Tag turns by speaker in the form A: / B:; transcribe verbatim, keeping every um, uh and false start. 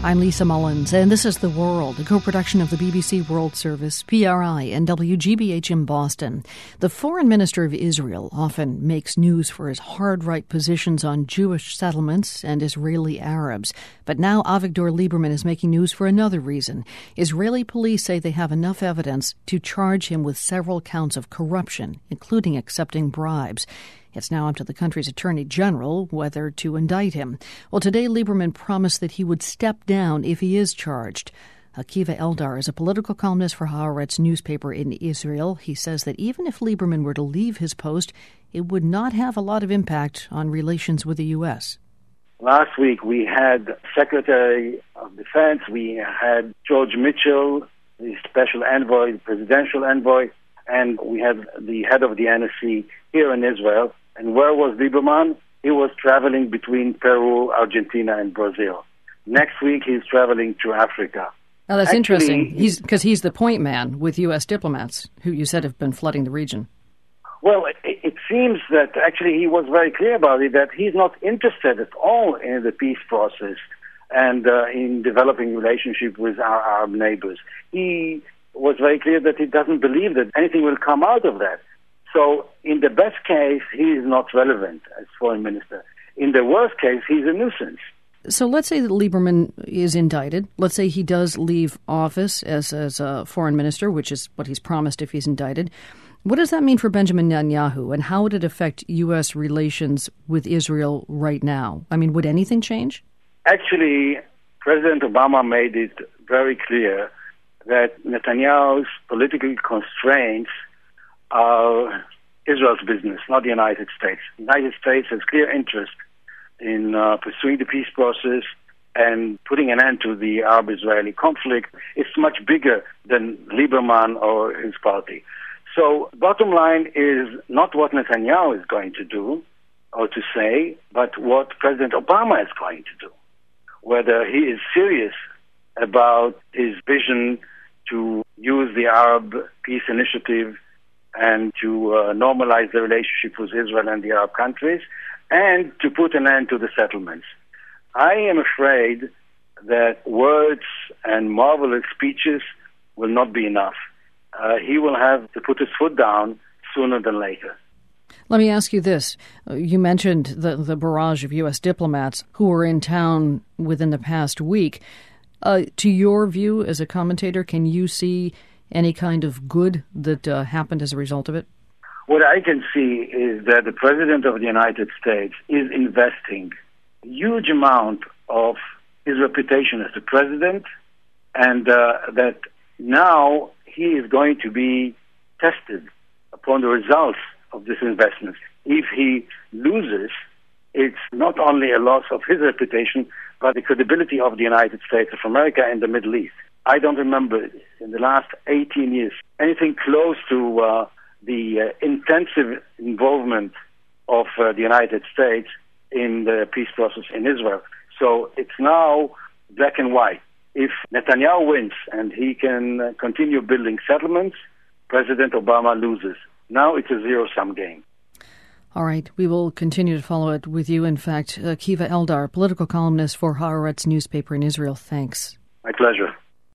A: I'm Lisa Mullins, and this is The World, a co-production of the B B C World Service, P R I, and W G B H in Boston. The foreign minister of Israel often makes news for his hard-right positions on Jewish settlements and Israeli Arabs. But now Avigdor Lieberman is making news for another reason. Israeli police say they have enough evidence to charge him with several counts of corruption, including accepting bribes. It's now up to the country's attorney general whether to indict him. Well, today Lieberman promised that he would step down if he is charged. Akiva Eldar is a political columnist for Haaretz newspaper in Israel. He says that even if Lieberman were to leave his post, it would not have a lot of impact on relations with the U S.
B: Last week we had Secretary of Defense, we had George Mitchell, the special envoy, the presidential envoy, and we had the head of the N S C here in Israel. And where was Lieberman? He was traveling between Peru, Argentina, and Brazil. Next week, he's traveling to Africa.
A: Now, that's
B: Actually,
A: interesting, He's because he's the point man with U S diplomats who you said have been flooding the region.
B: Well, it, it seems that actually he was very clear about it, that he's not interested at all in the peace process and uh, in developing relationship with our Arab neighbors. He was very clear that he doesn't believe that anything will come out of that. So in the best case, he is not relevant as foreign minister. In the worst case, he's a nuisance.
A: So let's say that Lieberman is indicted. Let's say he does leave office as, as a foreign minister, which is what he's promised if he's indicted. What does that mean for Benjamin Netanyahu, and how would it affect U S relations with Israel right now? I mean, would anything change?
B: Actually, President Obama made it very clear that Netanyahu's political constraints are Israel's business, not the United States. The United States has clear interest in uh, pursuing the peace process and putting an end to the Arab-Israeli conflict. It's much bigger than Lieberman or his party. So bottom line is not what Netanyahu is going to do or to say, but what President Obama is going to do. Whether he is serious about his vision to use the Arab Peace Initiative and to uh, normalize the relationship with Israel and the Arab countries, and to put an end to the settlements. I am afraid that words and marvelous speeches will not be enough. Uh, he will have to put his foot down sooner than later.
A: Let me ask you this. You mentioned the, the barrage of U S diplomats who were in town within the past week. Uh, to your view as a commentator, can you see any kind of good that uh, happened as a result of it?
B: What I can see is that the President of the United States is investing a huge amount of his reputation as the president, and uh, that now he is going to be tested upon the results of this investment. If he loses, it's not only a loss of his reputation, but the credibility of the United States of America and the Middle East. I don't remember in the last eighteen years anything close to uh, the uh, intensive involvement of uh, the United States in the peace process in Israel. So it's now black and white. If Netanyahu wins and he can uh, continue building settlements, President Obama loses. Now it's a zero-sum game.
A: All right. We will continue to follow it with you. In fact, Akiva Eldar, political columnist for Haaretz newspaper in Israel. Thanks.
B: My pleasure.